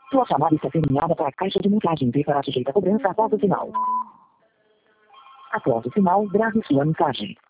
Sua chamada está sendo enviada para a caixa de mensagem e será sujeita a cobrança após o sinal. Após o sinal, grave sua mensagem.